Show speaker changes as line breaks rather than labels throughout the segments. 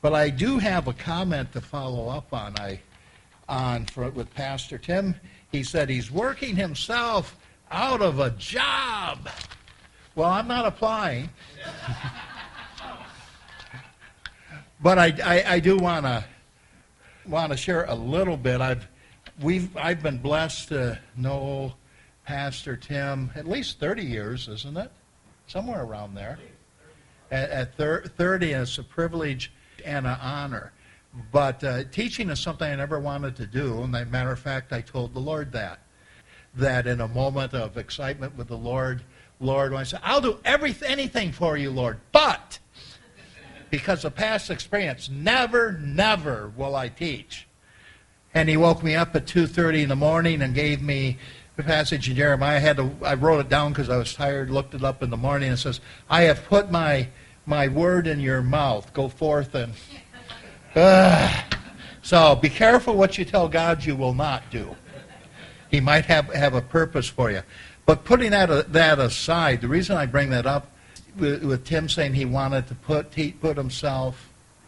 But I do have a comment to follow up with Pastor Tim. He said he's working himself out of a job. Well, I'm not applying. But I do want to share a little bit. I've been blessed to know Pastor Tim at least 30 years, isn't it? Somewhere around there. At 30, and it's a privilege and an honor. But teaching is something I never wanted to do. And as a matter of fact, I told the Lord that in a moment of excitement with the Lord, when I said, I'll do anything for you, Lord, but because of past experience, never will I teach. And he woke me up at 2:30 in the morning and gave me the passage in Jeremiah. I wrote it down because I was tired, looked it up in the morning, and it says, I have put my word in your mouth. Go forth and... So be careful what you tell God you will not do. He might have a purpose for you. But putting that aside, the reason I bring that up with Tim saying he wanted to put himself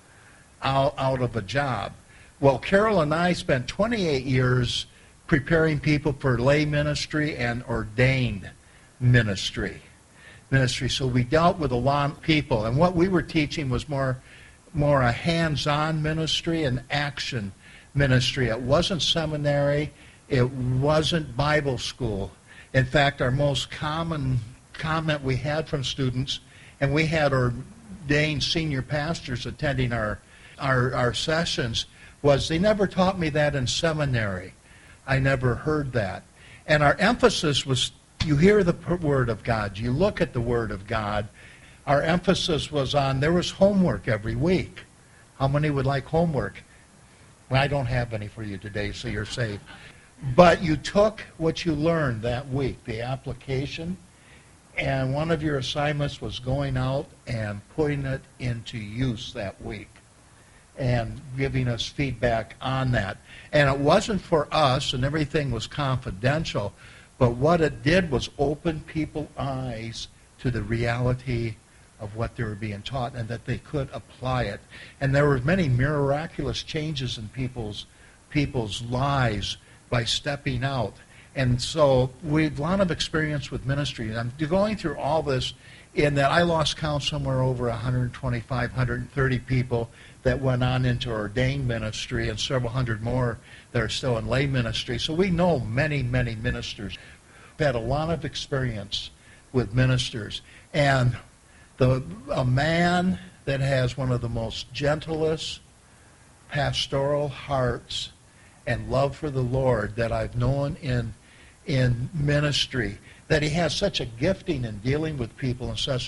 out of a job. Well, Carol and I spent 28 years preparing people for lay ministry and ordained ministry. So we dealt with a lot of people. And what we were teaching was more a hands-on ministry and action ministry. It wasn't seminary. It wasn't Bible school. In fact, our most common comment we had from students, and we had ordained senior pastors attending our sessions, was they never taught me that in seminary. I never heard that. And our emphasis was, you hear the Word of God, you look at the Word of God. Our emphasis was on, there was homework every week. How many would like homework? Well, I don't have any for you today, so you're safe. But you took what you learned that week, the application, and one of your assignments was going out and putting it into use that week and giving us feedback on that. And it wasn't for us, and everything was confidential, but what it did was open people's eyes to the reality of what they were being taught and that they could apply it. And there were many miraculous changes in people's lives by stepping out. And so we have a lot of experience with ministry. And I'm going through all this in that I lost count somewhere over 125, 130 people that went on into ordained ministry and several hundred more that are still in lay ministry. So we know many, many ministers. We've had a lot of experience with ministers. And a man that has one of the most gentlest pastoral hearts and love for the Lord that I've known in ministry, that he has such a gifting in dealing with people in such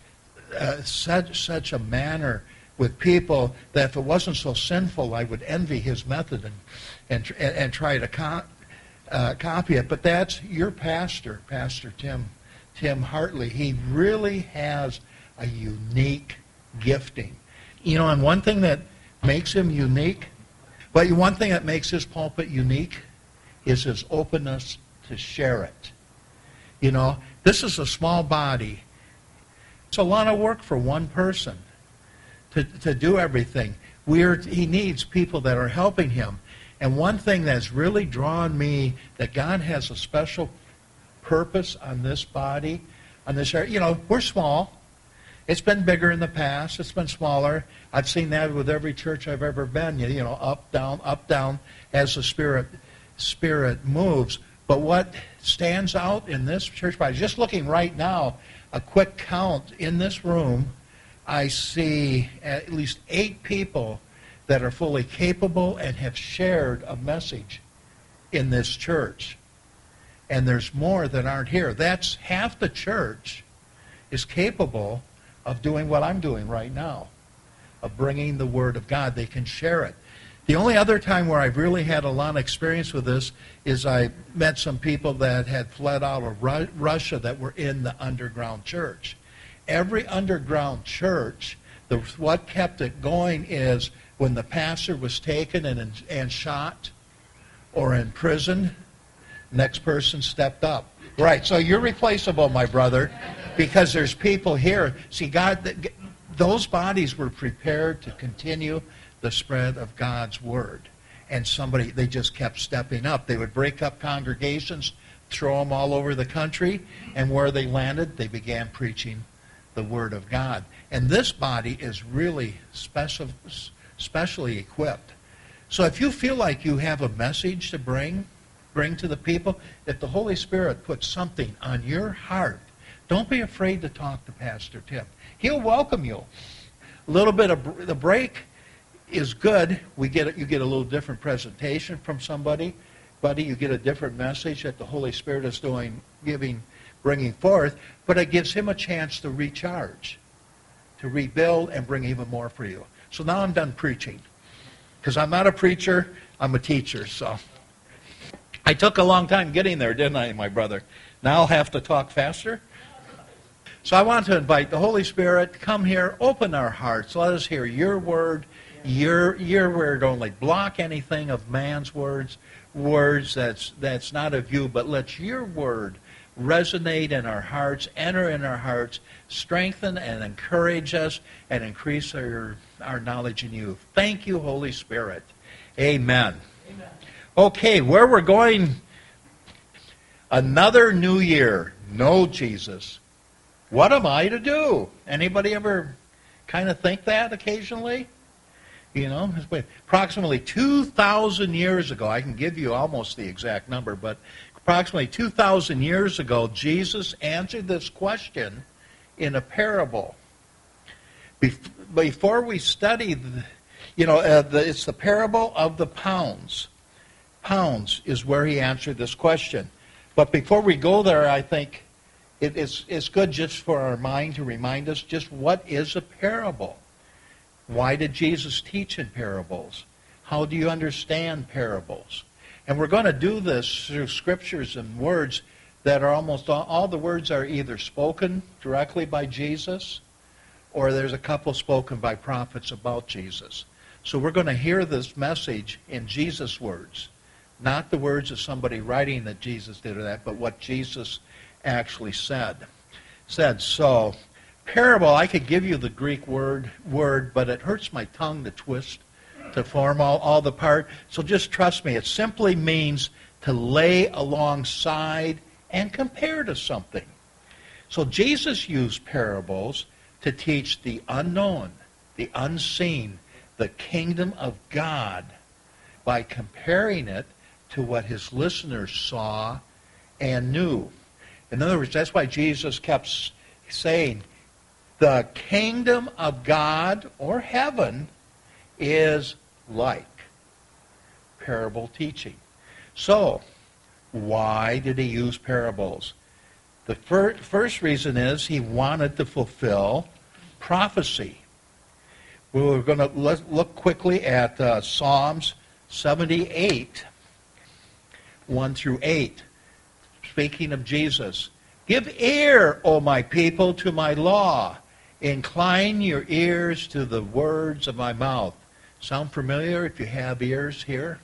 a manner with people that if it wasn't so sinful, I would envy his method and try to copy it. But that's your pastor, Pastor Tim Hartley. He really has a unique gifting. You know, and one thing that makes him unique, but one thing that makes his pulpit unique is his openness to share it. You know, this is a small body. It's a lot of work for one person to do everything. He needs people that are helping him. And one thing that's really drawn me, that God has a special purpose on this body, on this area. You know, we're small. It's been bigger in the past. It's been smaller. I've seen that with every church I've ever been. You know, up, down, as the Spirit moves. But what stands out in this church body, just looking right now, a quick count in this room, I see at least 8 people that are fully capable and have shared a message in this church. And there's more that aren't here. That's half the church is capable of doing what I'm doing right now, of bringing the Word of God. They can share it. The only other time where I've really had a lot of experience with this is I met some people that had fled out of Russia that were in the underground church. Every underground church, what kept it going is when the pastor was taken and shot or in prison, next person stepped up. Right, so you're replaceable, my brother, because there's people here. See, God those bodies were prepared to continue the spread of God's word. And they just kept stepping up. They would break up congregations, throw them all over the country, and where they landed, they began preaching the word of God. And this body is really specially equipped. So if you feel like you have a message to bring to the people, if the Holy Spirit puts something on your heart, don't be afraid to talk to Pastor Tim. He'll welcome you. A little bit of the break is good. You get a little different presentation from somebody. You get a different message that the Holy Spirit is bringing forth, but it gives him a chance to recharge, to rebuild, and bring even more for you. So now I'm done preaching. Because I'm not a preacher, I'm a teacher. So I took a long time getting there, didn't I, my brother? Now I'll have to talk faster. So I want to invite the Holy Spirit to come here, open our hearts. Let us hear your word, your word only. Block anything of man's words that's not of you, but let your word resonate in our hearts, enter in our hearts, strengthen and encourage us, and increase our knowledge in you. Thank you, Holy Spirit. Amen. Amen. Okay, where we're going, another new year. No Jesus. What am I to do? Anybody ever kind of think that occasionally? You know, approximately 2,000 years ago, I can give you almost the exact number, but approximately 2,000 years ago, Jesus answered this question in a parable. Before we study, it's the parable of the pounds. Pounds is where he answered this question. But before we go there, I think it's good just for our mind to remind us just what is a parable. Why did Jesus teach in parables? How do you understand parables? And we're going to do this through scriptures and words that are almost all the words are either spoken directly by Jesus, or there's a couple spoken by prophets about Jesus. So we're going to hear this message in Jesus' words, not the words of somebody writing that Jesus did or that, but what Jesus actually said. So, parable, I could give you the Greek word, but it hurts my tongue to twist, to form all the part. So just trust me. It simply means to lay alongside and compare to something. So Jesus used parables to teach the unknown, the unseen, the kingdom of God by comparing it to what his listeners saw and knew. In other words, that's why Jesus kept saying, the kingdom of God or heaven is like parable teaching. So, why did he use parables? The first reason is he wanted to fulfill prophecy. We're going to look quickly at Psalms 78, 1 through 8. Speaking of Jesus. Give ear, O my people, to my law. Incline your ears to the words of my mouth. Sound familiar if you have ears here?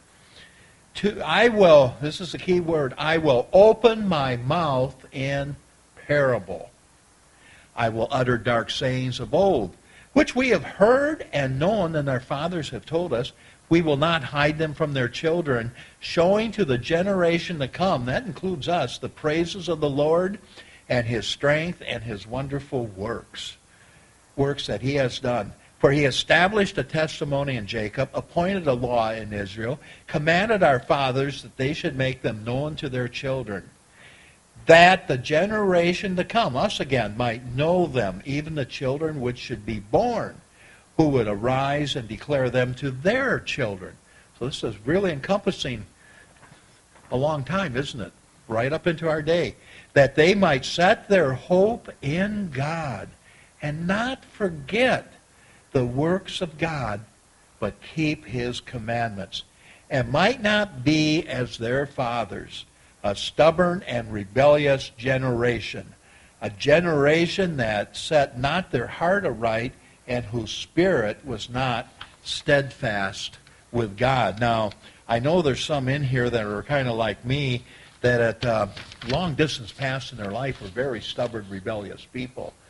This is the key word, I will open my mouth in parable. I will utter dark sayings of old, which we have heard and known, and our fathers have told us. We will not hide them from their children, showing to the generation to come, that includes us, the praises of the Lord and his strength and his wonderful works that he has done. For he established a testimony in Jacob, appointed a law in Israel, commanded our fathers that they should make them known to their children, that the generation to come, us again, might know them, even the children which should be born, who would arise and declare them to their children. So this is really encompassing a long time, isn't it? Right up into our day. That they might set their hope in God and not forget the works of God, but keep his commandments, and might not be as their fathers, a stubborn and rebellious generation, a generation that set not their heart aright, and whose spirit was not steadfast with God. Now, I know there's some in here that are kind of like me, that at long distance past in their life were very stubborn, rebellious people.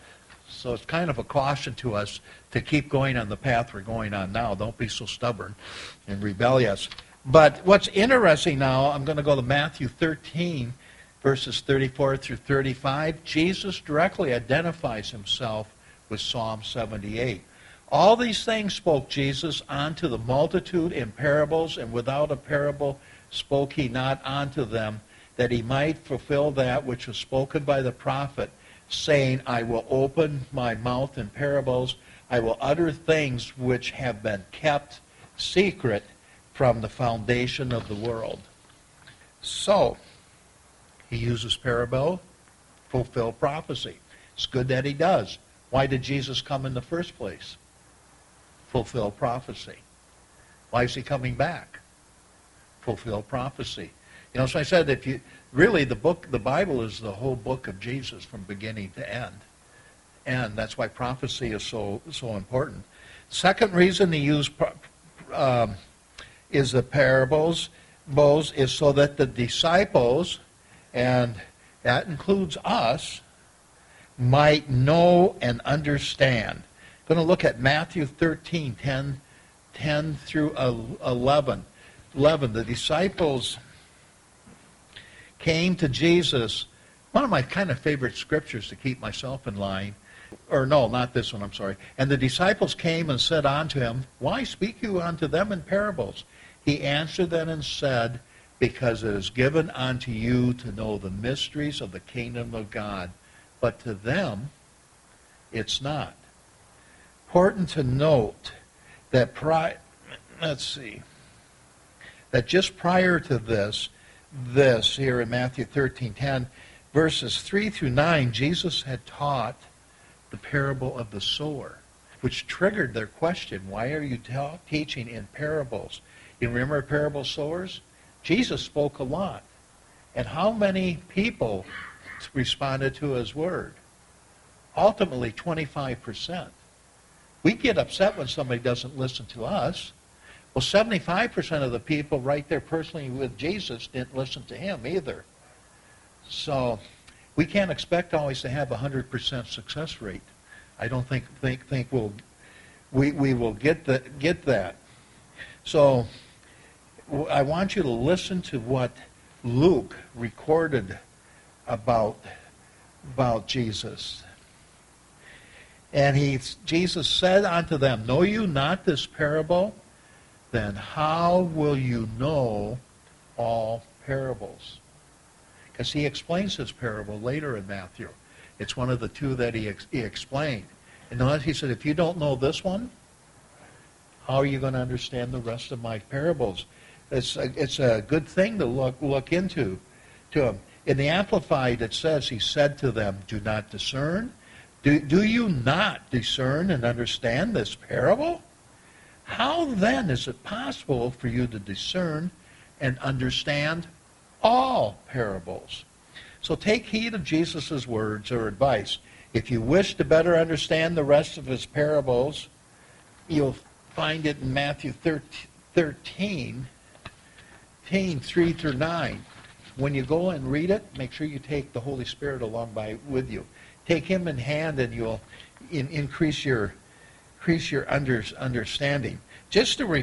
So it's kind of a caution to us to keep going on the path we're going on now. Don't be so stubborn and rebellious. But what's interesting now, I'm going to go to Matthew 13, verses 34 through 35. Jesus directly identifies himself with Psalm 78. All these things spoke Jesus unto the multitude in parables, and without a parable spoke he not unto them, that he might fulfill that which was spoken by the prophet, saying, I will open my mouth in parables, I will utter things which have been kept secret from the foundation of the world. So, he uses parable, fulfill prophecy. It's good that he does. Why did Jesus come in the first place? Fulfill prophecy. Why is he coming back? Fulfill prophecy. You know, so I said, if you really the Bible is the whole book of Jesus from beginning to end, and that's why prophecy is so important. Second reason he used is the parables is so that the disciples, and that includes us, might know and understand. I'm going to look at Matthew 13, 10 through 11. The disciples came to Jesus. One of my kind of favorite scriptures to keep myself in line. Or no, not this one, I'm sorry. And the disciples came and said unto him, Why speak you unto them in parables? He answered them and said, Because it is given unto you to know the mysteries of the kingdom of God, but to them it's not. Important to note that that just prior to this here in Matthew 13:10, verses 3 through 9, Jesus had taught the parable of the sower, which triggered their question, why are you teaching in parables? You remember parable sowers? Jesus spoke a lot. And how many people responded to his word? Ultimately, 25%. We get upset when somebody doesn't listen to us. Well, 75% of the people right there personally with Jesus didn't listen to him either. So we can't expect always to have a 100% success rate. I don't think we will get that. So I want you to listen to what Luke recorded about Jesus. And Jesus said unto them, Know you not this parable? Then how will you know all parables? Because he explains this parable later in Matthew. It's one of the two that he explained. And notice he said, if you don't know this one, how are you going to understand the rest of my parables? It's a good thing to look into to him. In the Amplified, it says, he said to them, Do not discern? Do you not discern and understand this parable? How then is it possible for you to discern and understand all parables? So take heed of Jesus' words or advice. If you wish to better understand the rest of his parables, you'll find it in Matthew 13, 3 through 9. When you go and read it, make sure you take the Holy Spirit along with you. Take him in hand and you'll increase your understanding. Just to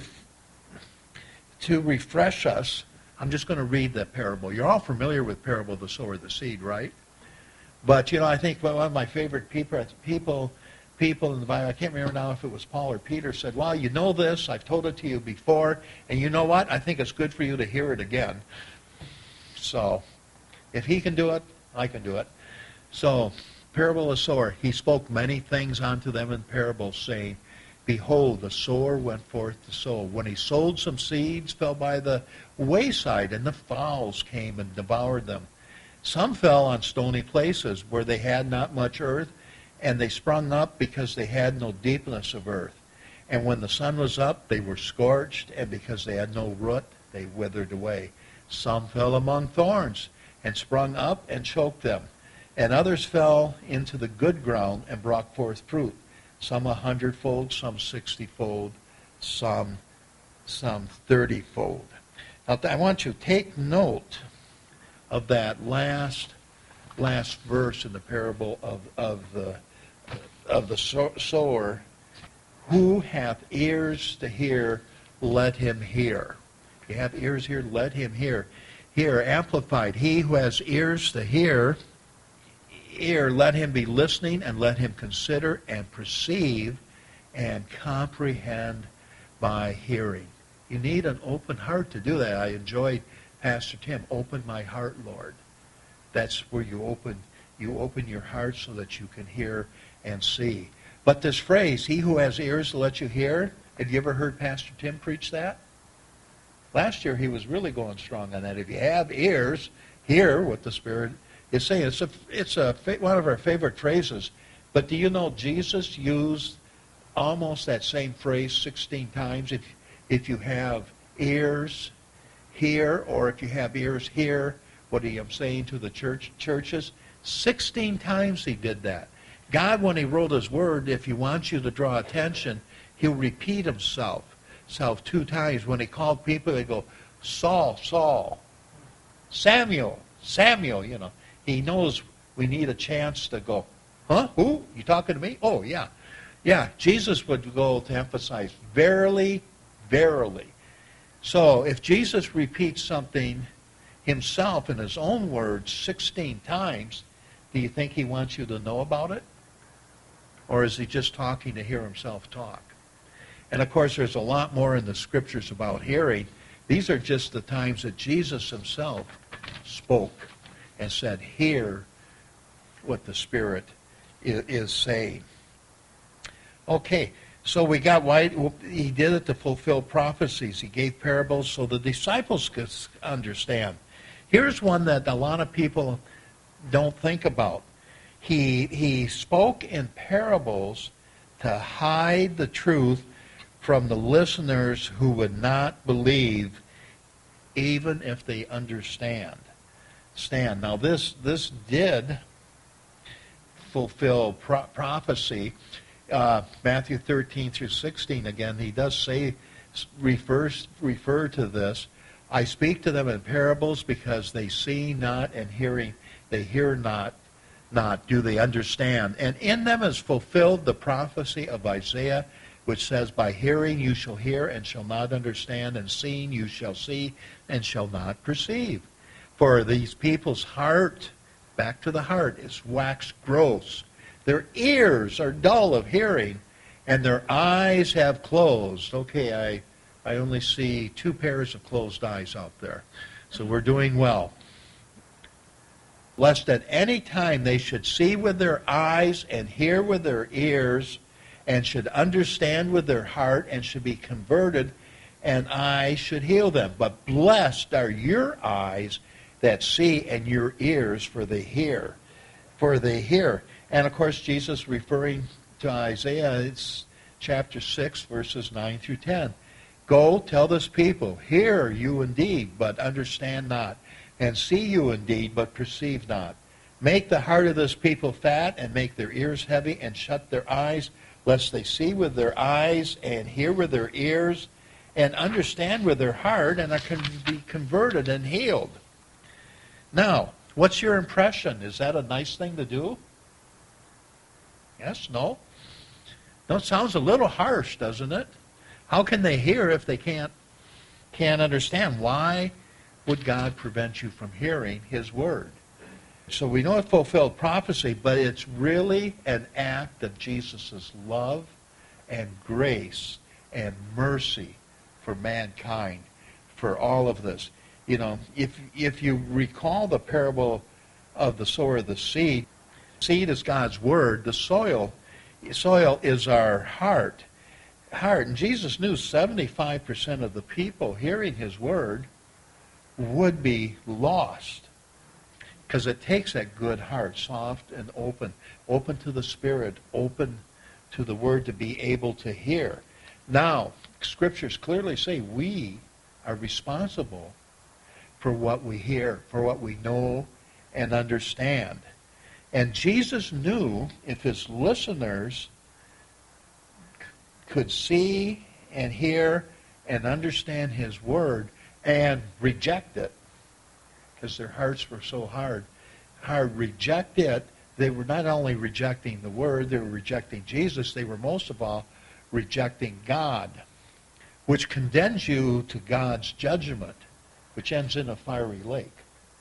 refresh us, I'm just going to read that parable. You're all familiar with parable of the sower of the seed, right? But, I think one of my favorite people in the Bible, I can't remember now if it was Paul or Peter, said, well, you know this, I've told it to you before, and you know what? I think it's good for you to hear it again. So, if he can do it, I can do it. So, parable of the sower, he spoke many things unto them in parables, saying, Behold, the sower went forth to sow. When he sowed, some seeds fell by the wayside, and the fowls came and devoured them. Some fell on stony places where they had not much earth, and they sprung up because they had no deepness of earth. And when the sun was up, they were scorched, and because they had no root, they withered away. Some fell among thorns, and sprung up and choked them. And others fell into the good ground and brought forth fruit. Some 100-fold, some 60-fold, some 30-fold. Now, I want you to take note of that last verse in the parable of of the sower, who hath ears to hear, let him hear. You have ears here, let him hear. Here, amplified. He who has ears to hear, let him be listening, and let him consider and perceive and comprehend by hearing. You need an open heart to do that. I enjoyed Pastor Tim, open my heart, Lord. That's where you open your heart so that you can hear and see. But this phrase, he who has ears to let you hear, have you ever heard Pastor Tim preach that? Last year he was really going strong on that. If you have ears, hear what the Spirit is saying. It's one of our favorite phrases. But do you know Jesus used almost that same phrase 16 times? If you have ears, hear, or if you have ears, hear what I'm saying to the churches. 16 times he did that. God, when he wrote his word, if he wants you to draw attention, he'll repeat himself 2 times. When he called people, they go, Saul, Saul, Samuel, Samuel, He knows we need a chance to go, huh? Who? You talking to me? Oh, yeah. Yeah, Jesus would go to emphasize, verily, verily. So if Jesus repeats something himself in his own words 16 times, do you think he wants you to know about it? Or is he just talking to hear himself talk? And of course, there's a lot more in the scriptures about hearing. These are just the times that Jesus himself spoke and said, hear what the Spirit is saying. Okay, so we got why he did it to fulfill prophecies. He gave parables so the disciples could understand. Here's one that a lot of people don't think about. He spoke in parables to hide the truth from the listeners who would not believe, even if they understand. Now this did fulfill prophecy. Matthew 13 through 16, again, he does say, refer to this. I speak to them in parables because they see not, and hearing they hear not do they understand. And in them is fulfilled the prophecy of Isaiah, which says, by hearing you shall hear and shall not understand, and seeing you shall see and shall not perceive. For these people's heart, back to the heart, is waxed gross. Their ears are dull of hearing, and their eyes have closed. Okay, I only see 2 pairs of closed eyes out there. So we're doing well. Lest at any time they should see with their eyes and hear with their ears, and should understand with their heart, and should be converted, and I should heal them. But blessed are your eyes that see, and your ears, for they hear. For they hear. And of course, Jesus referring to Isaiah, it's chapter 6, verses 9 through 10. Go, tell this people, hear you indeed, but understand not, and see you indeed, but perceive not. Make the heart of this people fat, and make their ears heavy, and shut their eyes, lest they see with their eyes, and hear with their ears, and understand with their heart, and can be converted and healed. Now, what's your impression? Is that a nice thing to do? Yes? No? No, it sounds a little harsh, doesn't it? How can they hear if they can't understand? Why would God prevent you from hearing his word? So we know it fulfilled prophecy, but it's really an act of Jesus' love and grace and mercy for mankind, for all of this. You know, if you recall the parable of the sower of the seed is God's word. The soil is our heart. And Jesus knew 75% of the people hearing his word would be lost. Because it takes that good heart, soft and open to the Spirit, open to the word to be able to hear. Now, scriptures clearly say we are responsible for what we hear, for what we know and understand. And Jesus knew if his listeners could see and hear and understand his word and reject it, because their hearts were so hard, reject it, they were not only rejecting the Word, they were rejecting Jesus, they were most of all rejecting God, which condemns you to God's judgment, which ends in a fiery lake.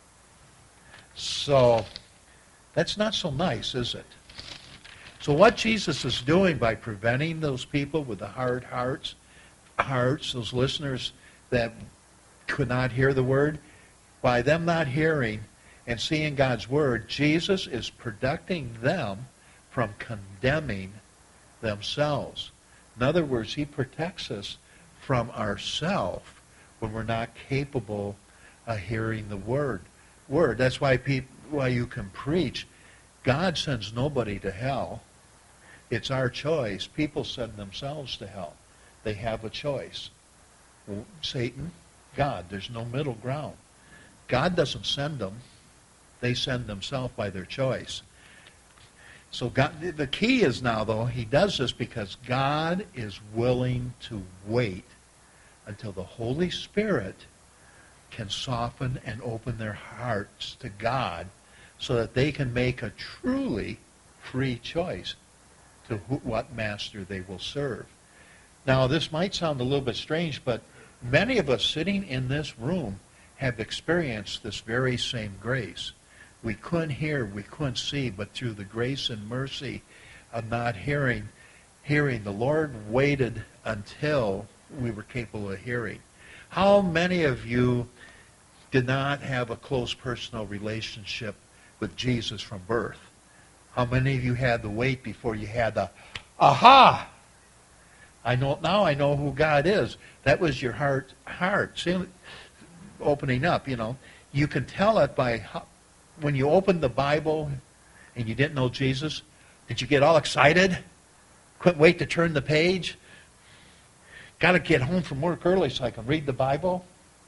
So, that's not so nice, is it? So what Jesus is doing by preventing those people with the hard hearts, those listeners that could not hear the Word, by them not hearing and seeing God's Word, Jesus is protecting them from condemning themselves. In other words, he protects us from ourselves when we're not capable of hearing the Word. That's why you can preach. God sends nobody to hell. It's our choice. People send themselves to hell. They have a choice. Satan, God. There's no middle ground. God doesn't send them. They send themselves by their choice. So God, the key is now, though, he does this because God is willing to wait until the Holy Spirit can soften and open their hearts to God so that they can make a truly free choice to what master they will serve. Now, this might sound a little bit strange, but many of us sitting in this room have experienced this very same grace. We couldn't hear, we couldn't see, but through the grace and mercy of not hearing, the Lord waited until we were capable of hearing. How many of you did not have a close personal relationship with Jesus from birth? How many of you had to wait before you had the, aha! I know who God is. That was your heart. See, opening up, You can tell it by when you opened the Bible and you didn't know Jesus. Did you get all excited? Couldn't wait to turn the page? Got to get home from work early so I can read the Bible?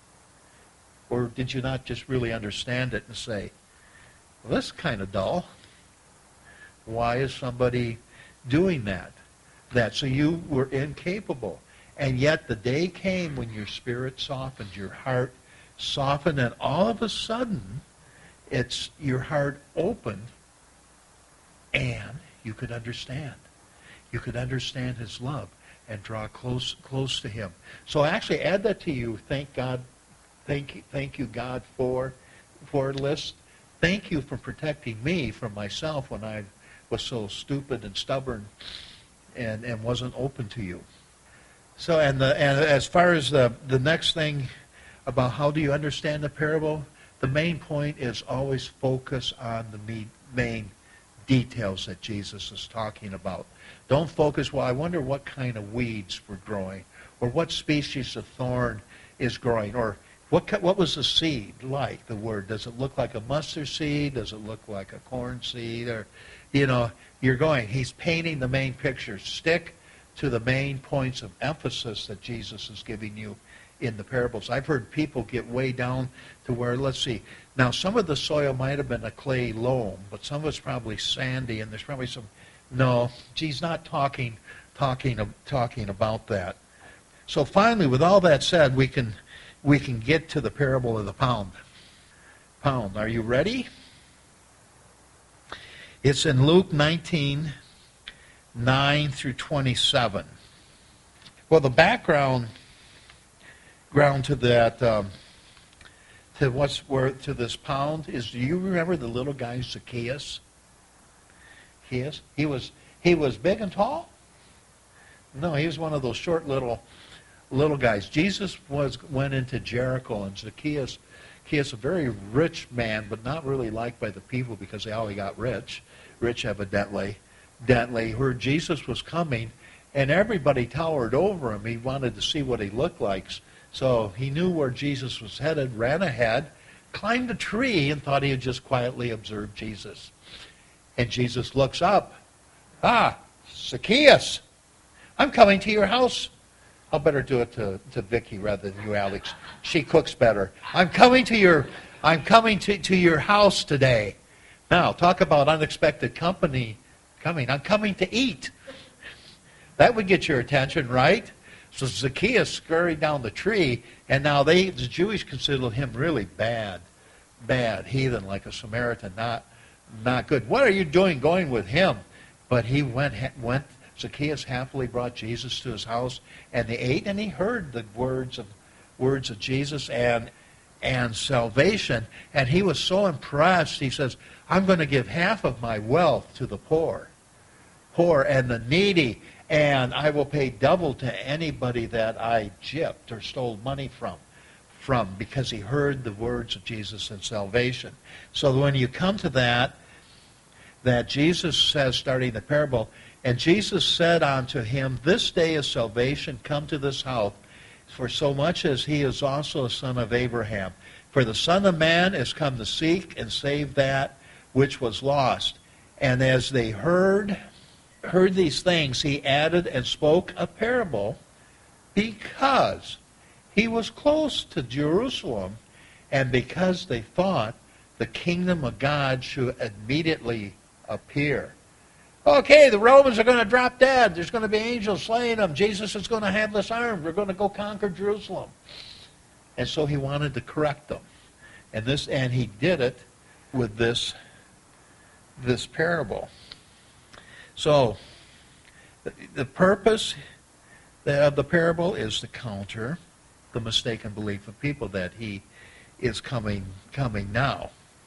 Or did you not just really understand it and say, well, that's kind of dull. Why is somebody doing that? So you were incapable. And yet the day came when your spirit softened, your heart softened, and all of a sudden, your heart opened, and you could understand. You could understand his love and draw close to him. So actually add that to you. Thank God. Thank you, God, for list. Thank you for protecting me from myself when I was so stupid and stubborn and wasn't open to you. So, and as far as the next thing about how do you understand the parable, the main point is always focus on the main details that Jesus is talking about. Don't focus, well, I wonder what kind of weeds were growing, or what species of thorn is growing, or what was the seed like, the word? Does it look like a mustard seed? Does it look like a corn seed? Or, he's painting the main picture. Stick to the main points of emphasis that Jesus is giving you in the parables. I've heard people get way down to where, let's see, now some of the soil might have been a clay loam, but some of it's probably sandy, and there's probably some, no, he's not talking about that. So finally, with all that said, we can get to the parable of the pound. Are you ready? It's in Luke 19, 9 through 27. Well, the background to that, to this pound is, do you remember the little guy Zacchaeus? He was big and tall? No, he was one of those short little guys. Jesus went into Jericho, and Zacchaeus, a very rich man, but not really liked by the people because they always got rich evidently, heard Jesus was coming, and everybody towered over him. He wanted to see what he looked like. So he knew where Jesus was headed, ran ahead, climbed a tree, and thought he would just quietly observe Jesus. And Jesus looks up. Zacchaeus, I'm coming to your house. I'll better do it to Vicki rather than you, Alex. She cooks better. I'm coming to your house today. Now, talk about unexpected company coming. I'm coming to eat. That would get your attention, right? So Zacchaeus scurried down the tree, and now the Jews considered him really bad heathen, like a Samaritan, not good. What are you doing going with him? But he went. Zacchaeus happily brought Jesus to his house, and they ate, and he heard the words of Jesus and salvation. And he was so impressed. He says, "I'm going to give half of my wealth to the poor and the needy, and I will pay double to anybody that I gypped or stole money from," because he heard the words of Jesus and salvation. So when you come to that Jesus says, starting the parable, "And Jesus said unto him, This day is salvation come to this house, for so much as he is also a son of Abraham. For the Son of Man is come to seek and save that which was lost." And as they heard these things, he added and spoke a parable, because he was close to Jerusalem, and because they thought the kingdom of God should immediately appear. Okay, the Romans are going to drop dead. There's going to be angels slaying them. Jesus is going to have this armed. We're going to go conquer Jerusalem. And so he wanted to correct them. And he did it with this parable. So the purpose of the parable is to counter the mistaken belief of people that he is coming now.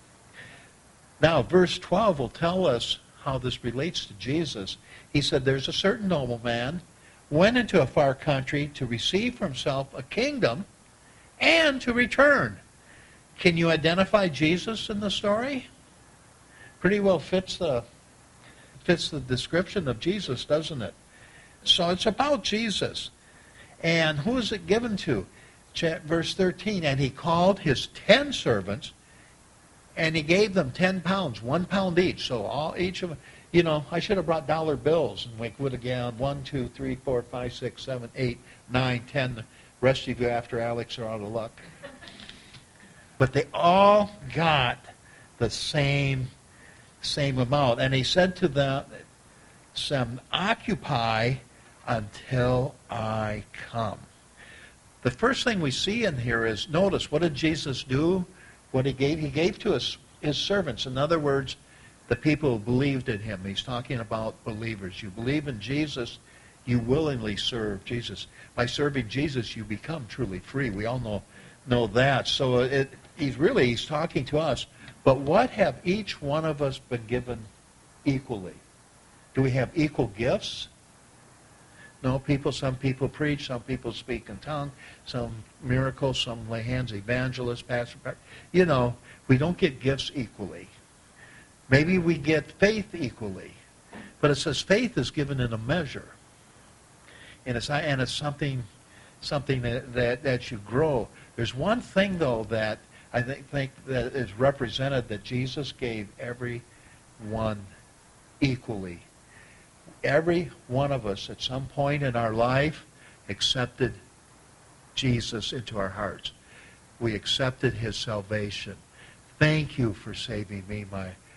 Now, verse 12 will tell us how this relates to Jesus. He said, "There's a certain nobleman went into a far country to receive for himself a kingdom and to return." Can you identify Jesus in the story? Pretty well fits the description of Jesus, doesn't it? So it's about Jesus. And who is it given to? Verse 13, "And he called his 10 servants, and he gave them 10 pounds, 1 pound each." So each of them, I should have brought dollar bills, and we would have gotten 1, 2, 3, 4, 5, 6, 7, 8, 9, 10. The rest of you after Alex are out of luck. But they all got the same amount. And he said to them, "Occupy until I come." The first thing we see in here is, notice, what did Jesus do? What he gave to his servants. In other words, the people who believed in him. He's talking about believers. You believe in Jesus, you willingly serve Jesus. By serving Jesus, you become truly free. We all know that. So he's talking to us. But what have each one of us been given equally? Do we have equal gifts? No, some people preach, some people speak in tongues, some miracles, some lay hands, evangelists, pastor. We don't get gifts equally. Maybe we get faith equally. But it says faith is given in a measure. And it's something that you grow. There's one thing, though, that I think that is represented, that Jesus gave everyone equally. Every one of us at some point in our life accepted Jesus into our hearts. We accepted his salvation. Thank you for saving me,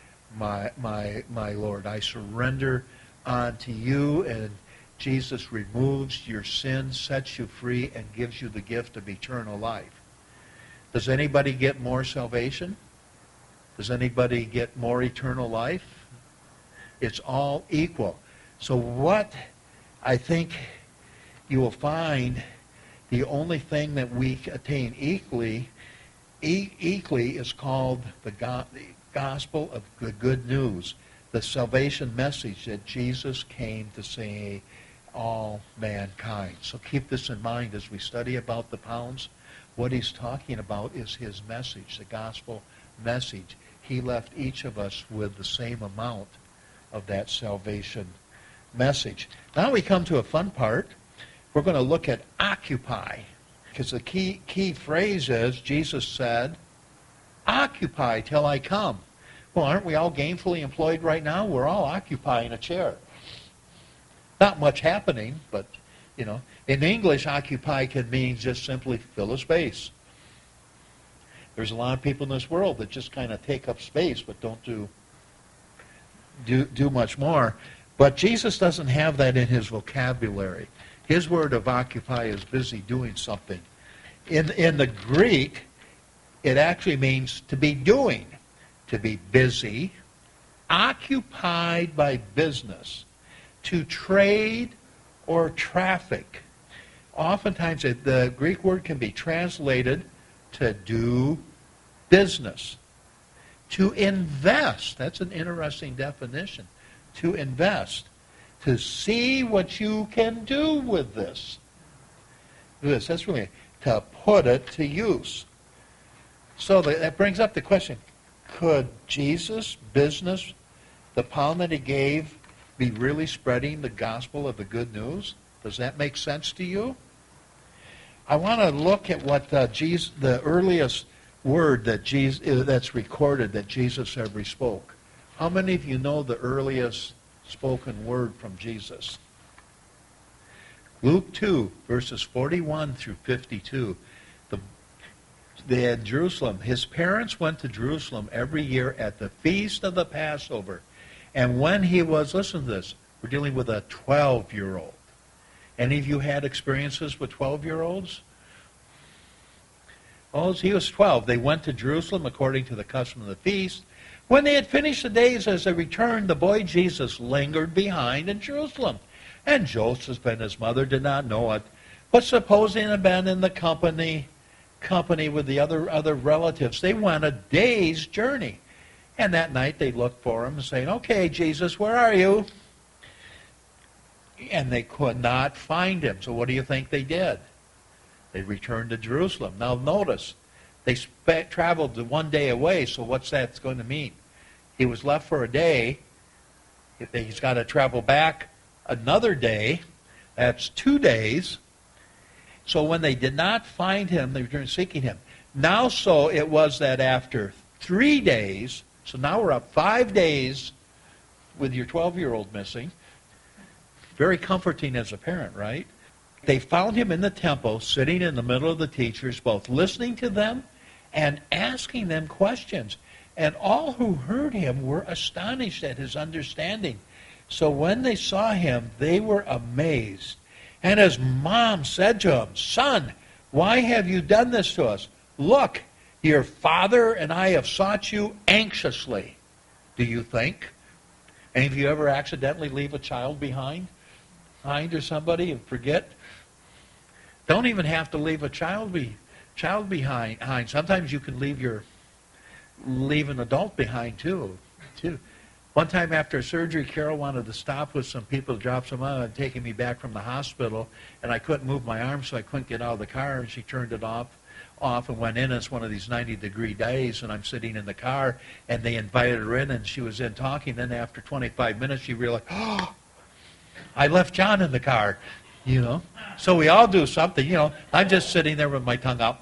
my Lord. I surrender unto you, and Jesus removes your sin, sets you free, and gives you the gift of eternal life. Does anybody get more salvation? Does anybody get more eternal life? It's all equal. So what I think you will find, the only thing that we attain equally is called the gospel of the good news, the salvation message that Jesus came to save all mankind. So keep this in mind as we study about the pounds. What he's talking about is his message, the gospel message. He left each of us with the same amount of that salvation message. Now we come to a fun part. We're going to look at occupy, because the key phrase is, Jesus said, "Occupy till I come." Well, aren't we all gainfully employed right now? We're all occupying a chair. Not much happening, but, in English, occupy can mean just simply fill a space. There's a lot of people in this world that just kind of take up space but don't do much more. But Jesus doesn't have that in his vocabulary. His word of occupy is busy doing something. In the Greek, it actually means to be doing, to be busy, occupied by business, to trade or traffic. Oftentimes the Greek word can be translated to do business. To invest, that's an interesting definition. To invest, to see what you can do with this. That's really, to put it to use. So that brings up the question, could Jesus' business, the pound that he gave, be really spreading the gospel of the good news? Does that make sense to you? I want to look at what the earliest word that's recorded that Jesus ever spoke. How many of you know the earliest spoken word from Jesus? Luke 2, verses 41 through 52. They had Jerusalem. His parents went to Jerusalem every year at the feast of the Passover. And when he was, listen to this, we're dealing with a 12-year-old. Any of you had experiences with 12-year-olds? Oh, he was 12. They went to Jerusalem according to the custom of the feast. When they had finished the days as they returned, the boy Jesus lingered behind in Jerusalem. And Joseph and his mother did not know it. But supposing he had been in the company with the other relatives, they went a day's journey. And that night they looked for him, saying, "Okay, Jesus, where are you?" And they could not find him. So what do you think they did? They returned to Jerusalem. Now notice, they traveled 1 day away, so what's that going to mean? He was left for a day. He's got to travel back another day. That's 2 days. So when they did not find him, they returned seeking him. Now so it was that after 3 days, so now we're up 5 days with your 12-year-old missing. Very comforting as a parent, right? They found him in the temple, sitting in the middle of the teachers, both listening to them and asking them questions. And all who heard him were astonished at his understanding. So when they saw him, they were amazed. And his mom said to him, "Son, why have you done this to us? Look, your father and I have sought you anxiously." Do you think? Any of you ever accidentally leave a child behind or somebody and forget? Don't even have to leave a child behind. Sometimes you can leave an adult behind too. One time after surgery, Carol wanted to stop with some people to drop some money and taking me back from the hospital, and I couldn't move my arm, so I couldn't get out of the car, and she turned it off and went in. It's one of these 90-degree days, and I'm sitting in the car, and they invited her in, and she was in talking. Then after 25 minutes, she realized, "Oh, I left John in the car," So we all do something, I'm just sitting there with my tongue out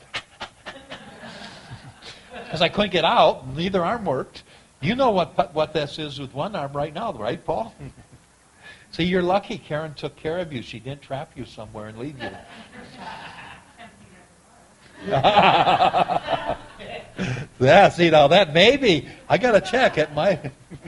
because I couldn't get out, and neither arm worked. You know what this is with one arm right now, right, Paul? See, you're lucky Karen took care of you. She didn't trap you somewhere and leave you. Yeah, see, now that maybe, I got to check at my...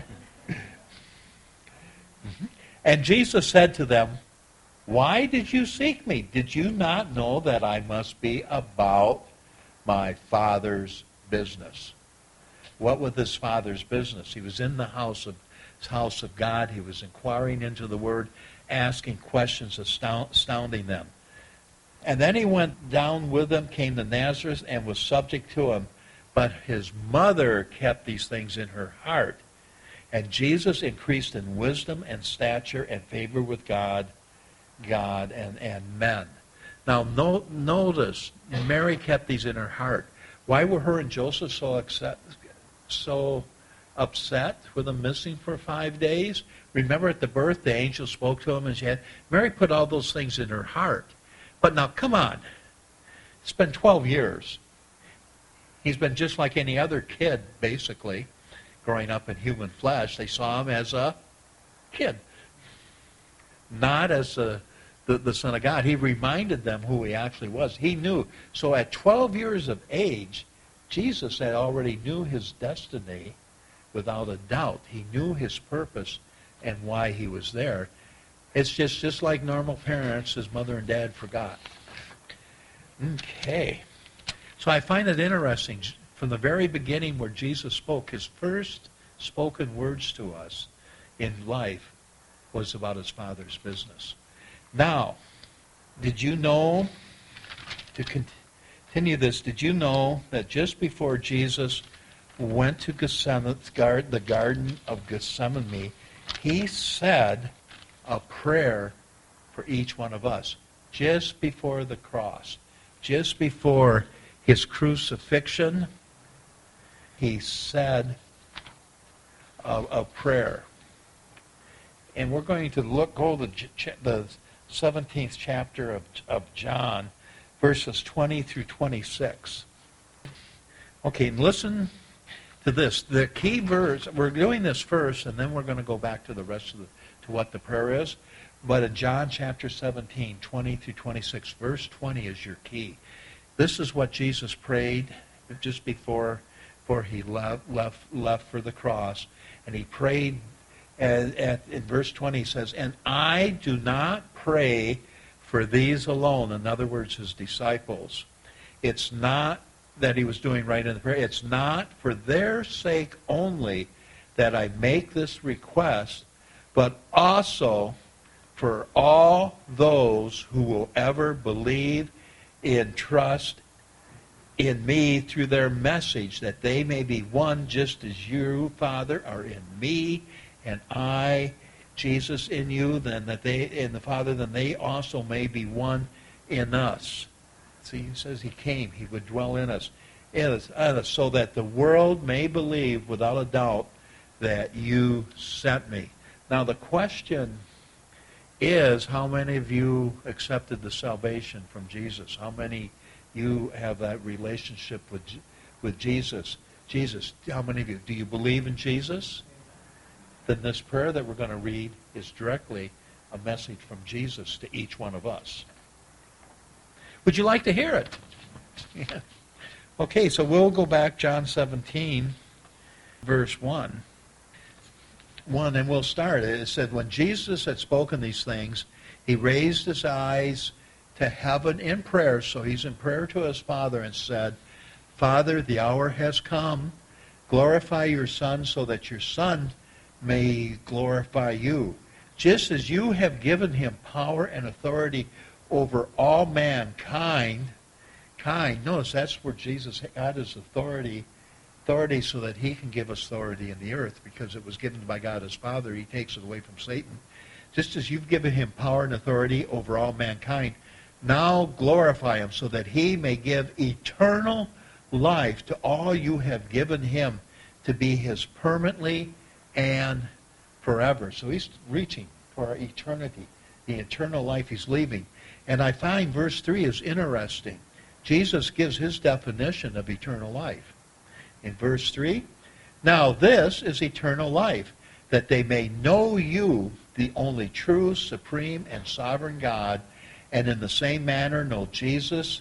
And Jesus said to them, "Why did you seek me? Did you not know that I must be about my Father's business?" What was his Father's business? He was in the house of God. He was inquiring into the Word, asking questions, astounding them. And then he went down with them, came to Nazareth, and was subject to him. But his mother kept these things in her heart. And Jesus increased in wisdom and stature and favor with God and men. Now notice, Mary kept these in her heart. Why were her and Joseph so upset with them missing for 5 days? Remember at the birth, the angel spoke to him, and Mary put all those things in her heart. But now, come on. It's been 12 years. He's been just like any other kid, basically, growing up in human flesh. They saw him as a kid, not as the Son of God. He reminded them who he actually was. He knew. So at 12 years of age, Jesus had already knew his destiny without a doubt. He knew his purpose and why he was there. It's just like normal parents, his mother and dad forgot. Okay. So I find it interesting, from the very beginning where Jesus spoke, his first
spoken words to us in life was about his Father's business. Now, did you know, to continue this, did you know that just before Jesus went to the Garden of Gethsemane, he said a prayer for each one of us just before the cross, just before his crucifixion? He said a prayer. And we're going to go to the 17th chapter of John, verses 20 through 26. Okay, listen to this. The key verse, we're doing this first, and then we're going to go back to the rest of to what the prayer is. But in John chapter 17, 20 through 26, verse 20 is your key. This is what Jesus prayed just before he left for the cross. And he prayed, in verse 20 he says, "And I do not pray for these alone." In other words, his disciples. It's not that he was doing right in the prayer. It's not for their sake only that I make this request, but also for all those who will ever believe and trust in me through their message, that they may be one just as you, Father, are in me, and I, Jesus, in you, then that they in the Father, then they also may be one in us. See, he says he came, he would dwell in us, so that the world may believe without a doubt that you sent me. Now the question is, how many of you accepted the salvation from Jesus? How many you have that relationship with Jesus? Jesus, how many of you? Do you believe in Jesus? Then this prayer that we're going to read is directly a message from Jesus to each one of us. Would you like to hear it? Yeah. Okay, so we'll go back, John 17, verse 1. And we'll start. It said, when Jesus had spoken these things, he raised his eyes to heaven in prayer. So he's in prayer to his Father and said, Father, the hour has come. Glorify your Son so that your Son may glorify you. Just as you have given him power and authority over all mankind. Notice that's where Jesus got his authority so that he can give us authority in the earth, because it was given by God his Father. He takes it away from Satan. Just as you've given him power and authority over all mankind, now glorify him so that he may give eternal life to all you have given him to be his permanently and forever. So he's reaching for our eternity, the eternal life he's leaving. And I find verse 3 is interesting. Jesus gives his definition of eternal life. In verse 3, now this is eternal life, that they may know you, the only true, supreme, and sovereign God, and in the same manner know Jesus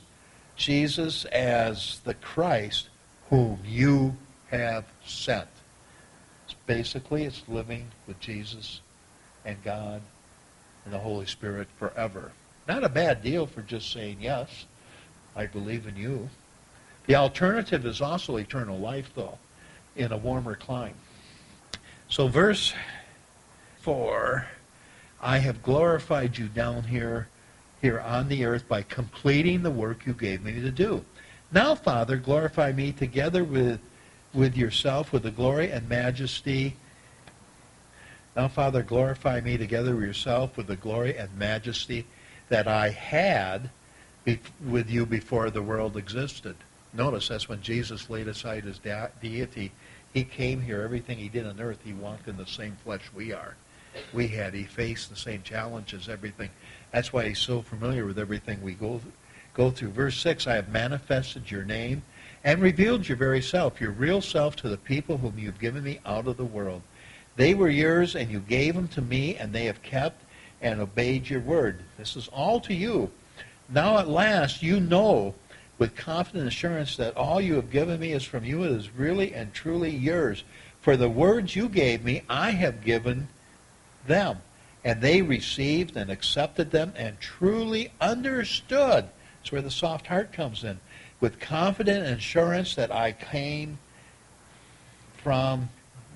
as the Christ whom you have sent. Basically, it's living with Jesus and God and the Holy Spirit forever. Not a bad deal for just saying, yes, I believe in you. The alternative is also eternal life, though, in a warmer clime. So verse 4, I have glorified you down here on the earth by completing the work you gave me to do. Now, Father, glorify me together with yourself, with the glory and majesty. Now, Father, glorify me together with yourself, with the glory and majesty that I had with you before the world existed. Notice that's when Jesus laid aside his deity. He came here. Everything he did on earth, he walked in the same flesh we are. He faced the same challenges, everything. That's why he's so familiar with everything we go through. Verse 6, I have manifested your name and revealed your very self, your real self, to the people whom you've given me out of the world. They were yours, and you gave them to me, and they have kept and obeyed your word. This is all to you. Now at last you know with confident assurance that all you have given me is from you. It is really and truly yours. For the words you gave me, I have given them. And they received and accepted them and truly understood. That's where the soft heart comes in. With confident assurance that I came from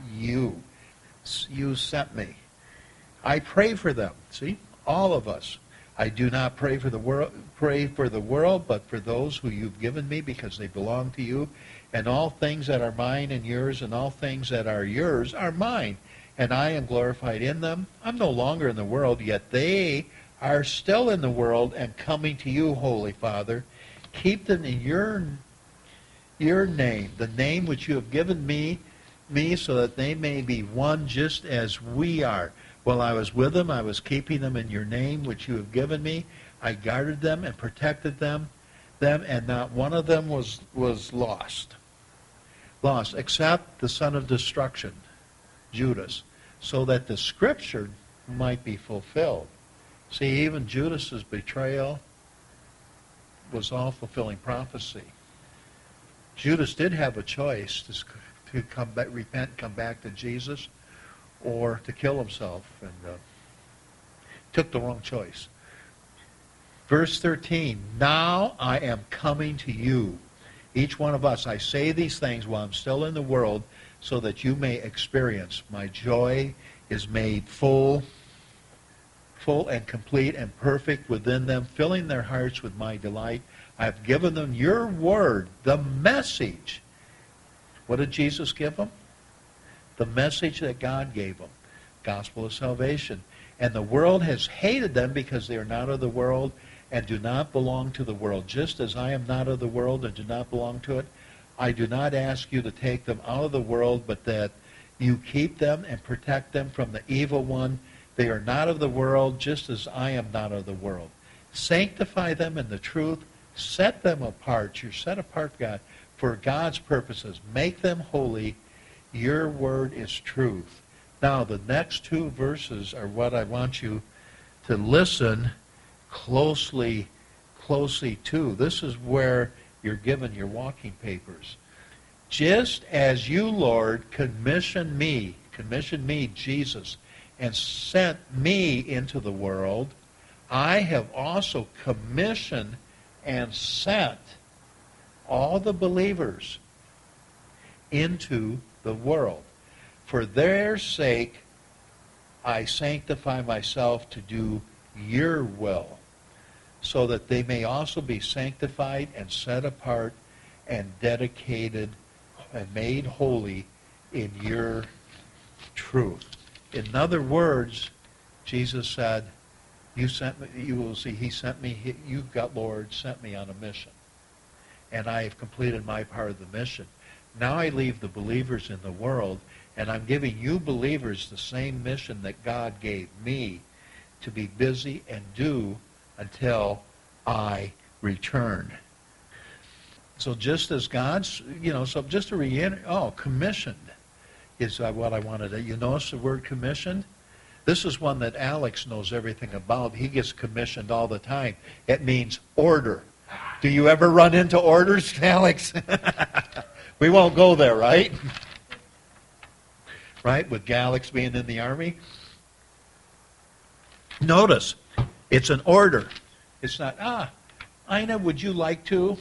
you. You sent me. I pray for them. See? All of us. I do not pray for the world, but for those who you've given me, because they belong to you. And all things that are mine and yours, and all things that are yours are mine. And I am glorified in them. I'm no longer in the world, yet they are still in the world and coming to you, Holy Father. Keep them in your name, the name which you have given me, so that they may be one just as we are. While I was with them, I was keeping them in your name which you have given me. I guarded them and protected them, and not one of them was lost, except the son of destruction, Judas, so that the scripture might be fulfilled. See, even Judas's betrayal was all fulfilling prophecy. Judas did have a choice to come back, repent, come back to Jesus, or to kill himself, and took the wrong choice. Verse 13, now I am coming to you. Each one of us, I say these things while I'm still in the world, so that you may experience. My joy is made full and complete and perfect within them, filling their hearts with my delight. I have given them your word, the message. What did Jesus give them? The message that God gave them. Gospel of salvation. And the world has hated them because they are not of the world and do not belong to the world. Just as I am not of the world and do not belong to it, I do not ask you to take them out of the world, but that you keep them and protect them from the evil one. They are not of the world, just as I am not of the world. Sanctify them in the truth. Set them apart. You're set apart, God, for God's purposes. Make them holy. Your word is truth. Now, the next two verses are what I want you to listen closely to. This is where you're given your walking papers. Just as you, Lord, commissioned me, Jesus, and sent me into the world, I have also commissioned and sent all the believers into the world. For their sake, I sanctify myself to do your will, so that they may also be sanctified and set apart and dedicated and made holy in your truth. In other words, Jesus said, you sent me, you will see, he sent me, you, God, Lord, sent me on a mission. And I have completed my part of the mission. Now I leave the believers in the world, and I'm giving you believers the same mission that God gave me to be busy and do until I return. So just as God's, so just to reiterate, commissioned is what I wanted to. You notice the word commissioned? This is one that Alex knows everything about. He gets commissioned all the time. It means order. Do you ever run into orders, Alex? We won't go there, right? Right, with Alex being in the Army? Notice, it's an order. It's not, Ina, would you like to?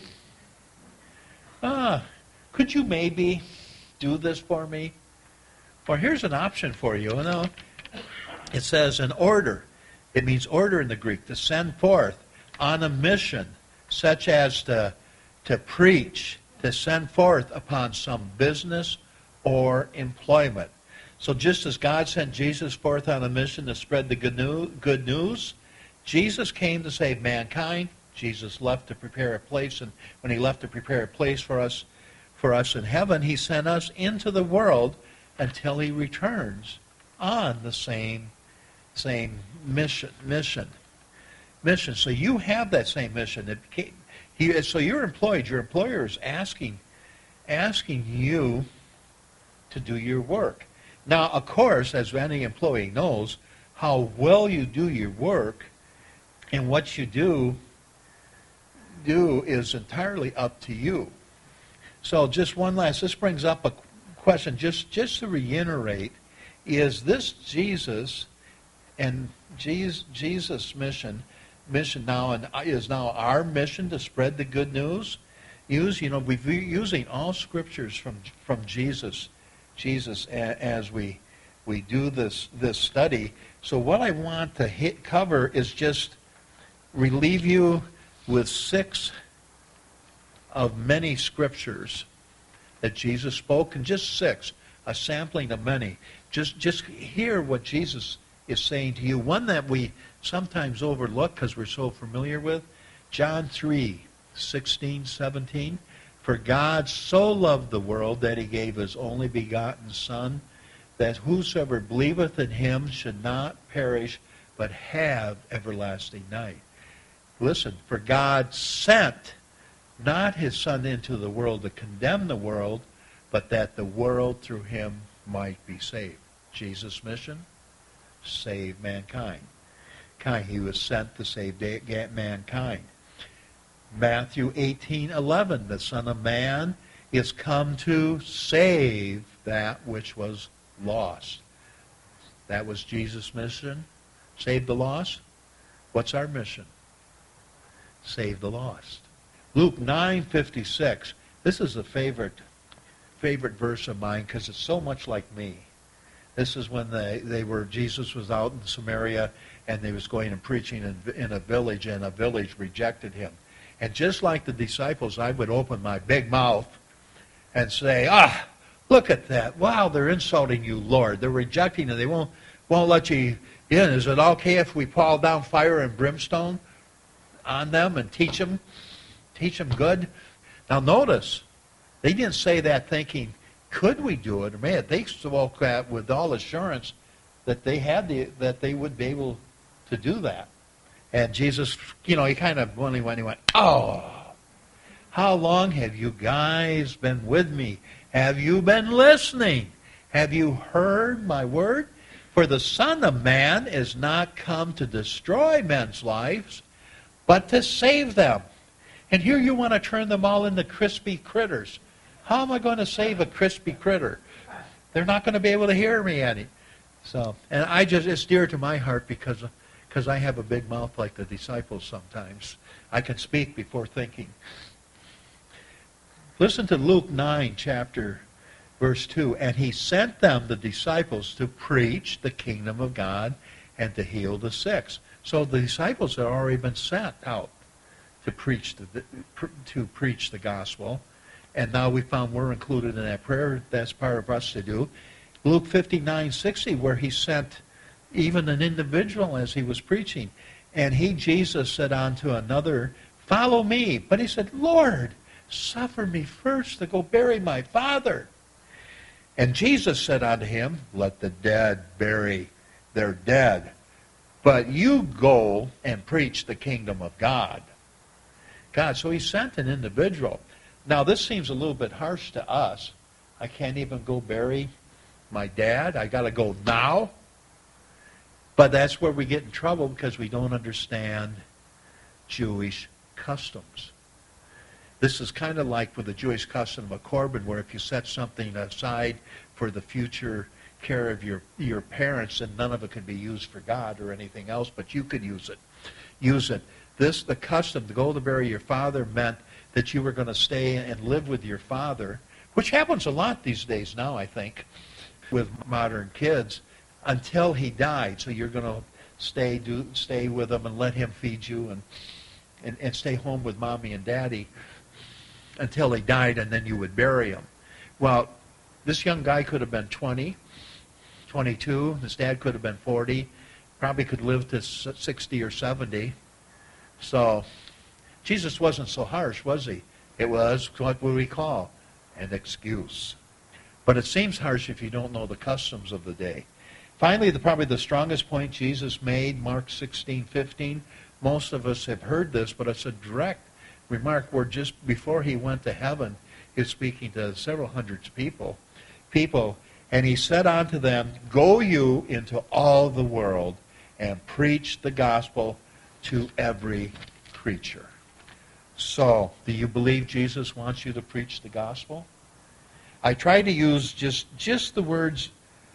Could you maybe do this for me? Or here's an option for you. It says an order. It means order in the Greek, to send forth on a mission, such as to preach, to send forth upon some business or employment. So just as God sent Jesus forth on a mission to spread the good news, Jesus came to save mankind. Jesus left to prepare a place, and when he left to prepare a place for us in heaven, he sent us into the world until he returns on the same mission. So you have that same mission. So you're employed. Your employer is asking you to do your work. Now, of course, as any employee knows, how well you do your work and what you do is entirely up to you. So just one last, this brings up a question, just to reiterate, is this Jesus and Jesus' mission now, and is now our mission to spread the good news? We've using all scriptures from Jesus Jesus as we do this study. So what I want to cover is just relieve you with 6 of many scriptures that Jesus spoke, and just 6, a sampling of many. Just hear what Jesus is saying to you. One that we sometimes overlook because we're so familiar with, John 3:16, 17. For God so loved the world that he gave his only begotten Son, that whosoever believeth in him should not perish, but have everlasting life. Listen, for God sent not his Son into the world to condemn the world, but that the world through him might be saved. Jesus' mission? Save mankind. He was sent to save mankind. Matthew 18:11, the Son of Man is come to save that which was lost. That was Jesus' mission. Save the lost. What's our mission? Save the lost. Luke 9:56. This is a favorite verse of mine because it's so much like me. This is when Jesus was out in Samaria and they was going and preaching in a village, and a village rejected him. And just like the disciples, I would open my big mouth and say, look at that. Wow, they're insulting you, Lord. They're rejecting you. They won't let you in. Is it okay if we pour down fire and brimstone on them and teach them good? Now notice, they didn't say that thinking, could we do it? Man, they spoke that with all assurance that that they would be able to do that. And Jesus, he kind of when he went, oh, how long have you guys been with me? Have you been listening? Have you heard my word? For the Son of Man is not come to destroy men's lives, but to save them. And here you want to turn them all into crispy critters. How am I going to save a crispy critter? They're not going to be able to hear me any. So, and it's dear to my heart because I have a big mouth like the disciples sometimes. I can speak before thinking. Listen to Luke 9, verse 2. And he sent them, the disciples, to preach the kingdom of God and to heal the sick. So the disciples had already been sent out to preach the gospel. And now we found we're included in that prayer. That's part of us to do. Luke 59:60, where he sent even an individual as he was preaching. And Jesus said unto another, follow me. But he said, Lord, suffer me first to go bury my father. And Jesus said unto him, let the dead bury their dead, but you go and preach the kingdom of God. So he sent an individual. Now this seems a little bit harsh to us. I can't even go bury my dad. I got to go now. But that's where we get in trouble because we don't understand Jewish customs. This is kind of like with the Jewish custom of a korban, where if you set something aside for the future care of your parents, and none of it could be used for God or anything else, but you could use it. The custom to go to bury your father meant that you were going to stay and live with your father, which happens a lot these days now, I think, with modern kids, until he died. So you're going to stay with him and let him feed you and stay home with mommy and daddy until he died, and then you would bury him. Well, this young guy could have been 20, 22. His dad could have been 40. Probably could live to 60 or 70. So Jesus wasn't so harsh, was he? It was, what would we call, an excuse. But it seems harsh if you don't know the customs of the day. Finally, probably the strongest point Jesus made, Mark 16:15. Most of us have heard this, but it's a direct remark where just before he went to heaven, he was speaking to several hundreds of people, and he said unto them, go you into all the world and preach the gospel to every creature. So, do you believe Jesus wants you to preach the gospel? I try to use just the words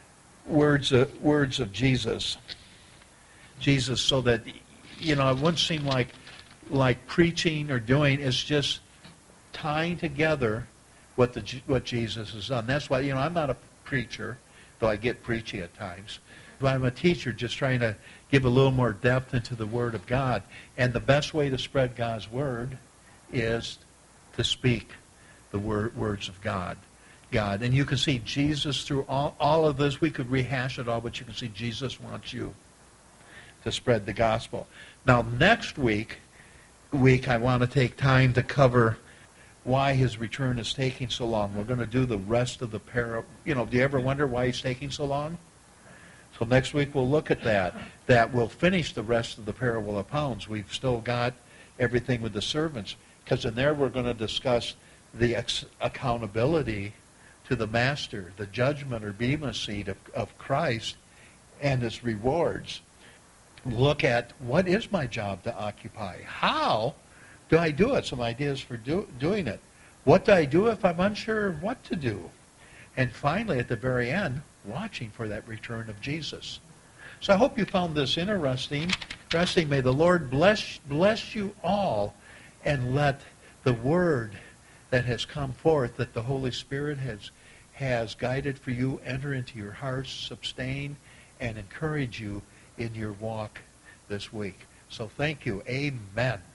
of Jesus, so that it wouldn't seem like preaching or doing. Is just tying together what Jesus has done. That's why I'm not preacher, though I get preachy at times. But I'm a teacher just trying to give a little more depth into the Word of God. And the best way to spread God's Word is to speak the words of God. And you can see Jesus through all of this. We could rehash it all, but you can see Jesus wants you to spread the gospel. Now, next week I want to take time to cover why his return is taking so long. We're going to do the rest of the parable. Do you ever wonder why he's taking so long? So next week we'll look at that. That will finish the rest of the parable of pounds. We've still got everything with the servants, because in there we're going to discuss the accountability to the master, the judgment or bema seat of Christ and his rewards. Look at, what is my job to occupy? How do I do it? Some ideas for doing it. What do I do if I'm unsure of what to do? And finally, at the very end, watching for that return of Jesus. So I hope you found this interesting. May the Lord bless you all, and let the word that has come forth, that the Holy Spirit has guided for you, enter into your hearts, sustain, and encourage you in your walk this week. So thank you. Amen.